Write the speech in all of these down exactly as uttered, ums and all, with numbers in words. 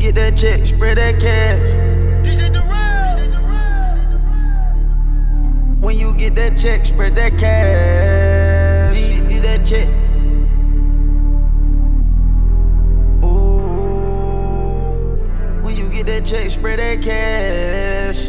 get that check, spread that cash. D J Durrell. When you get that check, spread that cash. Need, need that check. Ooh. When you get that check, spread that cash.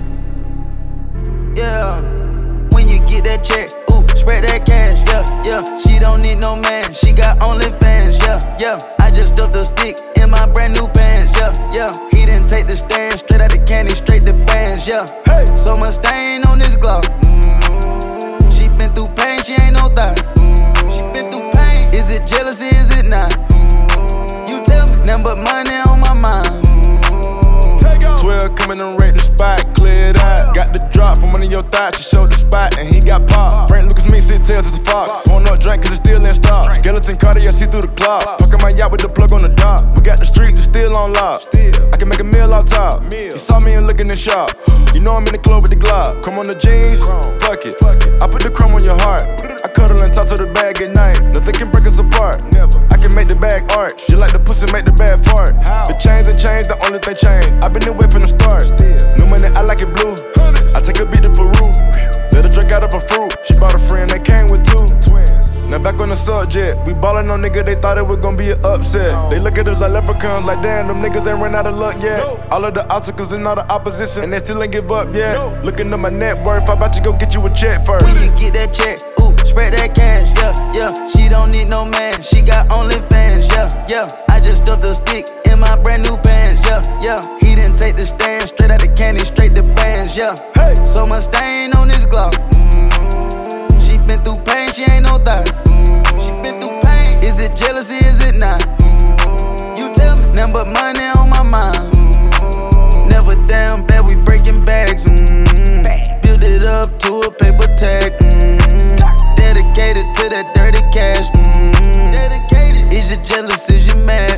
Yeah. When you get that check, ooh, spread that cash. Yeah, yeah. She don't need no man, she got OnlyFans. Yeah, yeah. I just stuffed a stick in my brand new pants. Yeah, yeah. He didn't take the stand, straight out the candy, straight to bands. Yeah, hey. So much stain on this glove. Mm-hmm. She been through pain, she ain't no thot. Mm-hmm. She been through pain. Is it jealousy? Is it not? Mm-hmm. You tell me. Nothing but money on my mind. Mm-hmm. Take off. twelve coming and rate the spot, cleared out. Got the drop from one of your thighs, she showed the spot, and he got popped. Frank Lucas me, six tails, it's a fox. Won't no drink, cause it's still in stock. Skeleton Cartier, see through the clock. Parking my yacht with the plug on the dock. We got the streets, it's still on lock. I can make a meal off top. He saw me and look in the shop. You know I'm in the club with the Glock. Come on the jeans, fuck it. I put the crumb on your heart. I cuddle and talk to the bag at night. Nothing can break us apart. I can make the bag arch. You like the pussy, make the bag fart. The chains and chains, the only thing changed. I've been away from the start. New money, I like it blue. I take a beat to Peru. Let her drink out of a fruit. She bought a friend, they came with two twins. Now back on the subject, we ballin' on nigga, they thought it was gonna be an upset. They look at us like leprechauns, like damn, them niggas ain't ran out of luck yet. All of the obstacles and all the opposition, and they still ain't give up yet. Looking at my net worth, I about to go get you a check first. When you get that check, ooh, spread that cash, yeah, yeah. She don't need no man, she got OnlyFans, yeah, yeah. I just stuffed a stick in my brand new pants, yeah, yeah. He didn't take the stand, straight out the candy, straight to bands, yeah. Hey. So much stain on this glove. Mm-hmm. She been through pain, she ain't no thot. Mm-hmm. She been through pain. Is it jealousy, is it not? Mm-hmm. You tell me. Nothing but money on my mind. Mm-hmm. Never down bad, we breaking bags. Mm-hmm. Build it up to a paper tag. Mm-hmm. Dedicated to that dirty cash. Mm-hmm. Dedicated. Is you jealous, is you mad?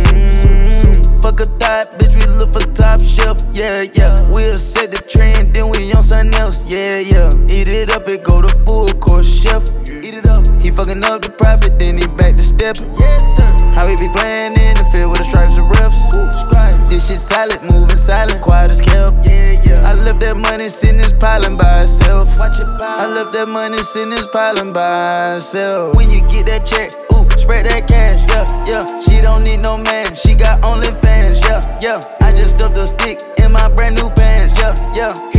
Mm-hmm. Fuck a thought, bitch, we look for top shelf. Yeah, yeah. We'll set the trend, then we on something else. Yeah, yeah. Eat it up, it go to full course chef. Eat it up. He fucking up the profit, then he back to steppin'. Yes, sir. How he be playing in the field with the stripes and refs. Ooh, this shit solid, moving silent, quiet as kept. Yeah, yeah. I left that money sitting this piling by itself. Watch it pile. I left that money sitting this piling by itself. When you get that check, ooh, spread that cash, yeah, yeah. She don't need no man, she got OnlyFans, yeah, yeah. I just stuffed a stick in my brand new pants, yeah, yeah.